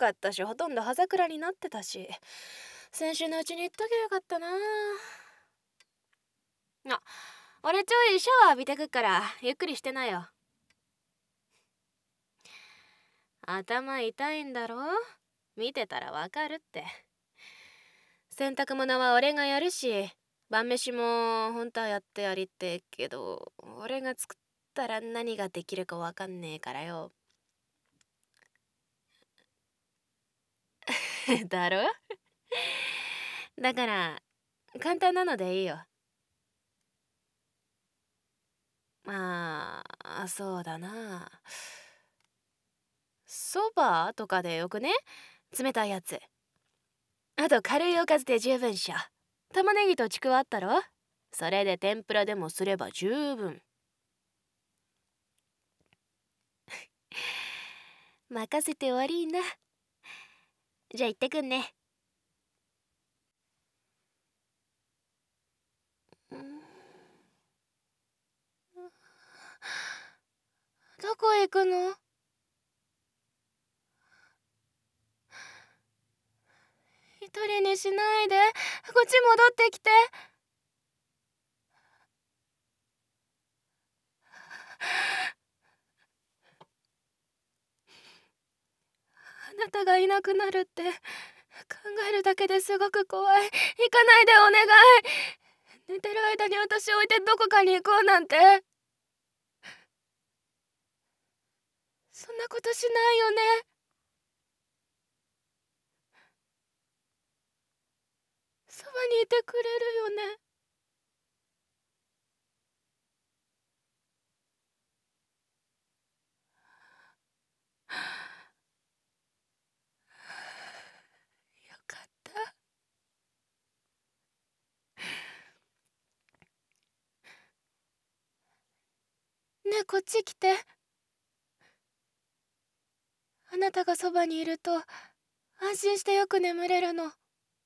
かったし、ほとんど葉桜になってたし、先週のうちに言っときゃよかったな。あ、俺ちょいシャワー浴びてくっからゆっくりしてなよ。頭痛いんだろ？見てたらわかるって。洗濯物は俺がやるし、晩飯も本当はやってやりてえけど、俺が作ったら何ができるかわかんねえからよ。だろ？だから簡単なのでいいよ。まあ、そうだな。そばとかでよくね？冷たいやつ。あと軽いおかずで十分っしょ。玉ねぎとちくわあったろ？それで天ぷらでもすれば十分。任せて悪いな。じゃあ行ってくんね。どこ行くの？一人にしないで。こっち戻ってきて。あなたがいなくなるって考えるだけですごく怖い。行かないでお願い。寝てる間に私置いてどこかに行こうなんて。そんなことしないよね。そばにいてくれるよね。よかった。ねえ、こっち来て。あなたがそばにいると安心してよく眠れるの。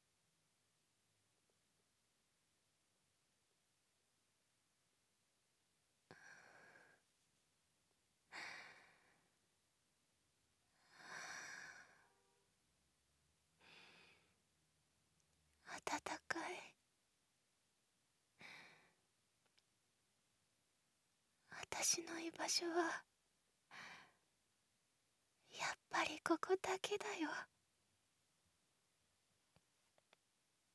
暖かい。私の居場所はやっぱりここだけだよ。